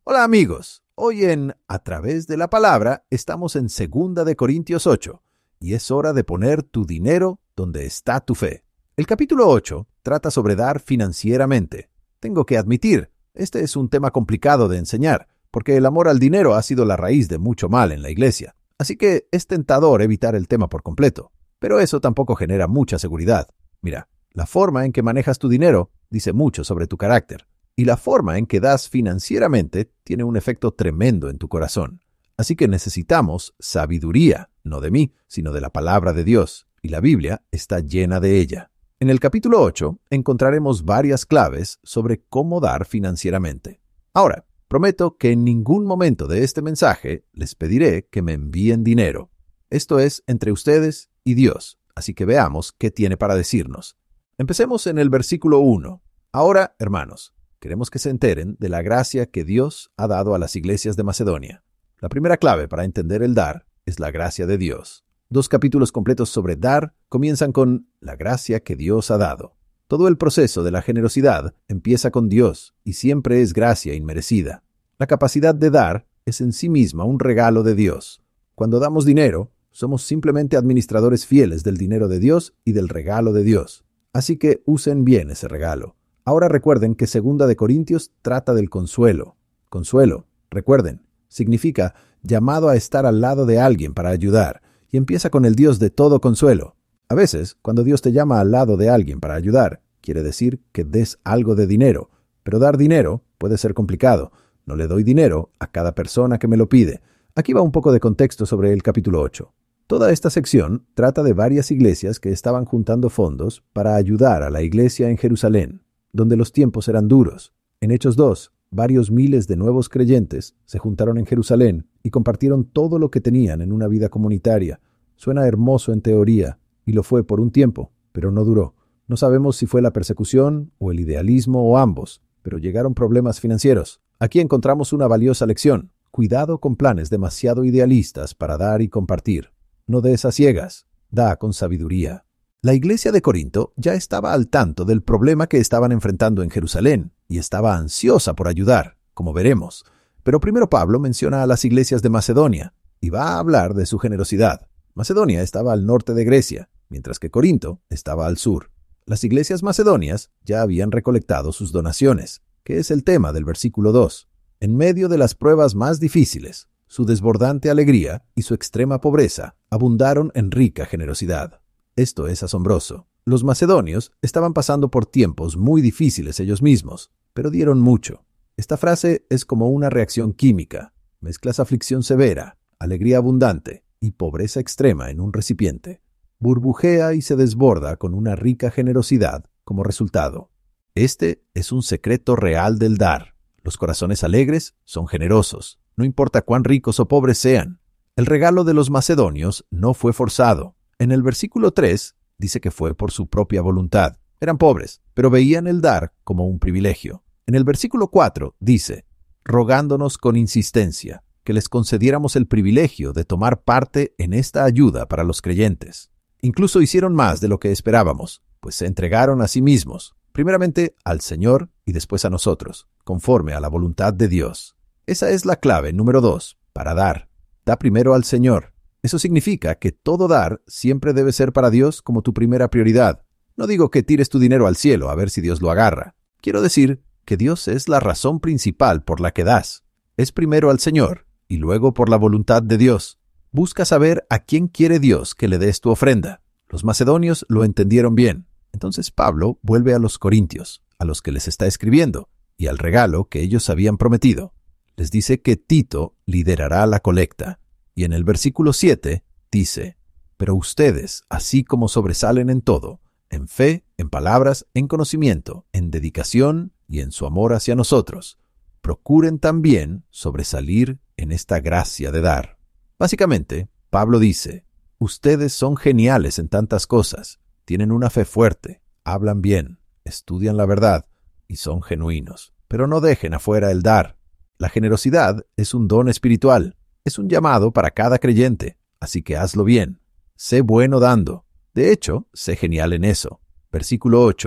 Hola amigos, hoy en A través de la palabra estamos en 2 de Corintios 8 y es hora de poner tu dinero donde está tu fe. El capítulo 8 trata sobre dar financieramente. Tengo que admitir, este es un tema complicado de enseñar porque el amor al dinero ha sido la raíz de mucho mal en la iglesia. Así que es tentador evitar el tema por completo, pero eso tampoco genera mucha seguridad. Mira, la forma en que manejas tu dinero dice mucho sobre tu carácter. Y la forma en que das financieramente tiene un efecto tremendo en tu corazón. Así que necesitamos sabiduría, no de mí, sino de la palabra de Dios, y la Biblia está llena de ella. En el capítulo 8 encontraremos varias claves sobre cómo dar financieramente. Ahora, prometo que en ningún momento de este mensaje les pediré que me envíen dinero. Esto es entre ustedes y Dios, así que veamos qué tiene para decirnos. Empecemos en el versículo 1. Ahora, hermanos, queremos que se enteren de la gracia que Dios ha dado a las iglesias de Macedonia. La primera clave para entender el dar es la gracia de Dios. 2 capítulos completos sobre dar comienzan con la gracia que Dios ha dado. Todo el proceso de la generosidad empieza con Dios y siempre es gracia inmerecida. La capacidad de dar es en sí misma un regalo de Dios. Cuando damos dinero, somos simplemente administradores fieles del dinero de Dios y del regalo de Dios. Así que usen bien ese regalo. Ahora recuerden que 2 de Corintios trata del consuelo. Consuelo, recuerden, significa llamado a estar al lado de alguien para ayudar, y empieza con el Dios de todo consuelo. A veces, cuando Dios te llama al lado de alguien para ayudar, quiere decir que des algo de dinero, pero dar dinero puede ser complicado. No le doy dinero a cada persona que me lo pide. Aquí va un poco de contexto sobre el capítulo 8. Toda esta sección trata de varias iglesias que estaban juntando fondos para ayudar a la iglesia en Jerusalén, donde los tiempos eran duros. En Hechos 2, varios miles de nuevos creyentes se juntaron en Jerusalén y compartieron todo lo que tenían en una vida comunitaria. Suena hermoso en teoría, y lo fue por un tiempo, pero no duró. No sabemos si fue la persecución o el idealismo o ambos, pero llegaron problemas financieros. Aquí encontramos una valiosa lección. Cuidado con planes demasiado idealistas para dar y compartir. No des a ciegas, da con sabiduría. La iglesia de Corinto ya estaba al tanto del problema que estaban enfrentando en Jerusalén y estaba ansiosa por ayudar, como veremos. Pero primero Pablo menciona a las iglesias de Macedonia y va a hablar de su generosidad. Macedonia estaba al norte de Grecia, mientras que Corinto estaba al sur. Las iglesias macedonias ya habían recolectado sus donaciones, que es el tema del versículo 2. En medio de las pruebas más difíciles, su desbordante alegría y su extrema pobreza abundaron en rica generosidad. Esto es asombroso. Los macedonios estaban pasando por tiempos muy difíciles ellos mismos, pero dieron mucho. Esta frase es como una reacción química. Mezclas aflicción severa, alegría abundante y pobreza extrema en un recipiente. Burbujea y se desborda con una rica generosidad como resultado. Este es un secreto real del dar. Los corazones alegres son generosos, no importa cuán ricos o pobres sean. El regalo de los macedonios no fue forzado. En el versículo 3 dice que fue por su propia voluntad. Eran pobres, pero veían el dar como un privilegio. En el versículo 4 dice, rogándonos con insistencia, que les concediéramos el privilegio de tomar parte en esta ayuda para los creyentes. Incluso hicieron más de lo que esperábamos, pues se entregaron a sí mismos, primeramente al Señor y después a nosotros, conforme a la voluntad de Dios. Esa es la clave número 2, para dar. Da primero al Señor. Eso significa que todo dar siempre debe ser para Dios como tu primera prioridad. No digo que tires tu dinero al cielo a ver si Dios lo agarra. Quiero decir que Dios es la razón principal por la que das. Es primero al Señor y luego por la voluntad de Dios. Busca saber a quién quiere Dios que le des tu ofrenda. Los macedonios lo entendieron bien. Entonces Pablo vuelve a los corintios, a los que les está escribiendo, y al regalo que ellos habían prometido. Les dice que Tito liderará la colecta. Y en el versículo 7 dice, pero ustedes, así como sobresalen en todo, en fe, en palabras, en conocimiento, en dedicación y en su amor hacia nosotros, procuren también sobresalir en esta gracia de dar. Básicamente, Pablo dice, ustedes son geniales en tantas cosas, tienen una fe fuerte, hablan bien, estudian la verdad y son genuinos, pero no dejen afuera el dar. La generosidad es un don espiritual. Es un llamado para cada creyente, así que hazlo bien. Sé bueno dando. De hecho, sé genial en eso. Versículo 8.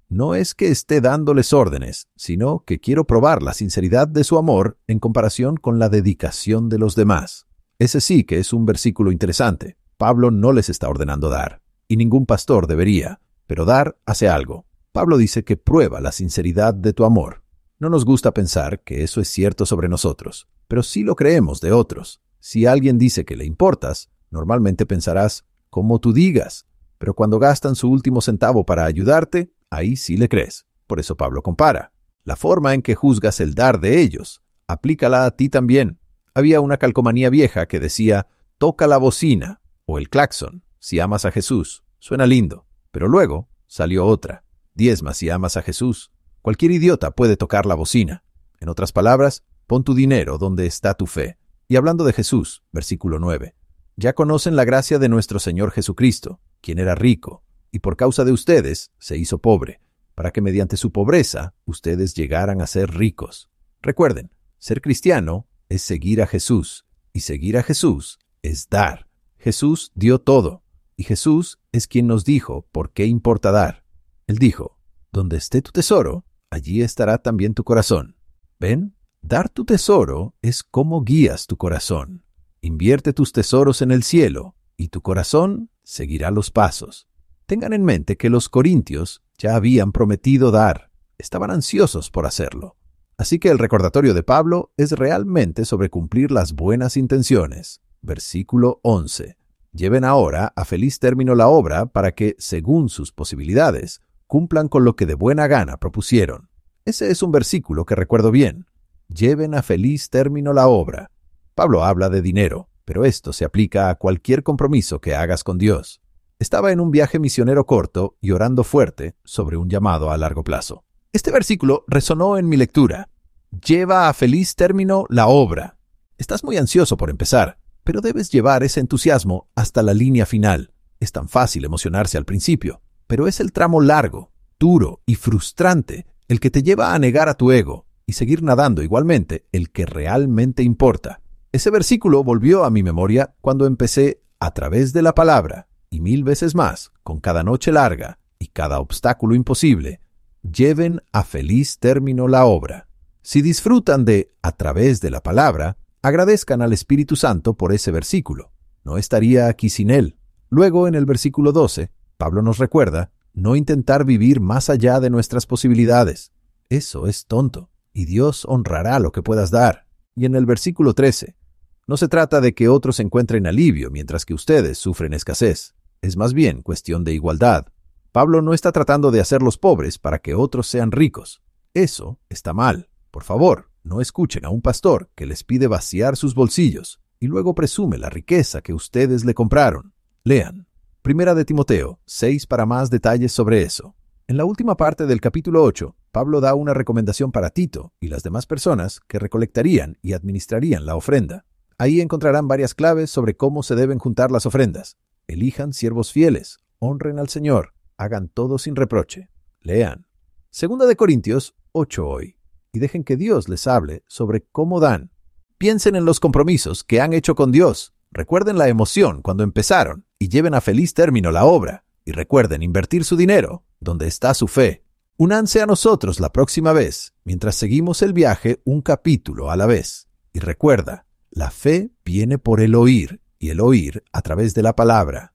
No es que esté dándoles órdenes, sino que quiero probar la sinceridad de su amor en comparación con la dedicación de los demás. Ese sí que es un versículo interesante. Pablo no les está ordenando dar, y ningún pastor debería, pero dar hace algo. Pablo dice que prueba la sinceridad de tu amor. No nos gusta pensar que eso es cierto sobre nosotros, pero sí lo creemos de otros. Si alguien dice que le importas, normalmente pensarás, como tú digas, pero cuando gastan su último centavo para ayudarte, ahí sí le crees. Por eso Pablo compara. La forma en que juzgas el dar de ellos, aplícala a ti también. Había una calcomanía vieja que decía, toca la bocina, o el claxon, si amas a Jesús. Suena lindo. Pero luego salió otra. Diezma si amas a Jesús. Cualquier idiota puede tocar la bocina. En otras palabras, pon tu dinero donde está tu fe. Y hablando de Jesús, versículo 9. Ya conocen la gracia de nuestro Señor Jesucristo, quien era rico, y por causa de ustedes se hizo pobre, para que mediante su pobreza ustedes llegaran a ser ricos. Recuerden, ser cristiano es seguir a Jesús, y seguir a Jesús es dar. Jesús dio todo, y Jesús es quien nos dijo por qué importa dar. Él dijo, donde esté tu tesoro, allí estará también tu corazón. ¿Ven? Dar tu tesoro es cómo guías tu corazón. Invierte tus tesoros en el cielo, y tu corazón seguirá los pasos. Tengan en mente que los corintios ya habían prometido dar. Estaban ansiosos por hacerlo. Así que el recordatorio de Pablo es realmente sobre cumplir las buenas intenciones. Versículo 11. Lleven ahora a feliz término la obra para que, según sus posibilidades, cumplan con lo que de buena gana propusieron. Ese es un versículo que recuerdo bien. Lleven a feliz término la obra. Pablo habla de dinero, pero esto se aplica a cualquier compromiso que hagas con Dios. Estaba en un viaje misionero corto y orando fuerte sobre un llamado a largo plazo. Este versículo resonó en mi lectura. Lleva a feliz término la obra. Estás muy ansioso por empezar, pero debes llevar ese entusiasmo hasta la línea final. Es tan fácil emocionarse al principio, pero es el tramo largo, duro y frustrante el que te lleva a negar a tu ego y seguir nadando igualmente el que realmente importa. Ese versículo volvió a mi memoria cuando empecé a través de la palabra y 1000 veces más con cada noche larga y cada obstáculo imposible. Lleven a feliz término la obra. Si disfrutan de a través de la palabra, agradezcan al Espíritu Santo por ese versículo. No estaría aquí sin él. Luego, en el versículo 12, Pablo nos recuerda no intentar vivir más allá de nuestras posibilidades. Eso es tonto, y Dios honrará lo que puedas dar. Y en el versículo 13, no se trata de que otros encuentren alivio mientras que ustedes sufren escasez. Es más bien cuestión de igualdad. Pablo no está tratando de hacerlos pobres para que otros sean ricos. Eso está mal. Por favor, no escuchen a un pastor que les pide vaciar sus bolsillos y luego presume la riqueza que ustedes le compraron. Lean. Primera de Timoteo 6 para más detalles sobre eso. En la última parte del capítulo 8, Pablo da una recomendación para Tito y las demás personas que recolectarían y administrarían la ofrenda. Ahí encontrarán varias claves sobre cómo se deben juntar las ofrendas. Elijan siervos fieles, honren al Señor, hagan todo sin reproche. Lean. Segunda de Corintios 8 hoy. Y dejen que Dios les hable sobre cómo dan. Piensen en los compromisos que han hecho con Dios. Recuerden la emoción cuando empezaron y lleven a feliz término la obra. Y recuerden invertir su dinero donde está su fe. Únanse a nosotros la próxima vez, mientras seguimos el viaje un capítulo a la vez. Y recuerda, la fe viene por el oír, y el oír a través de la palabra.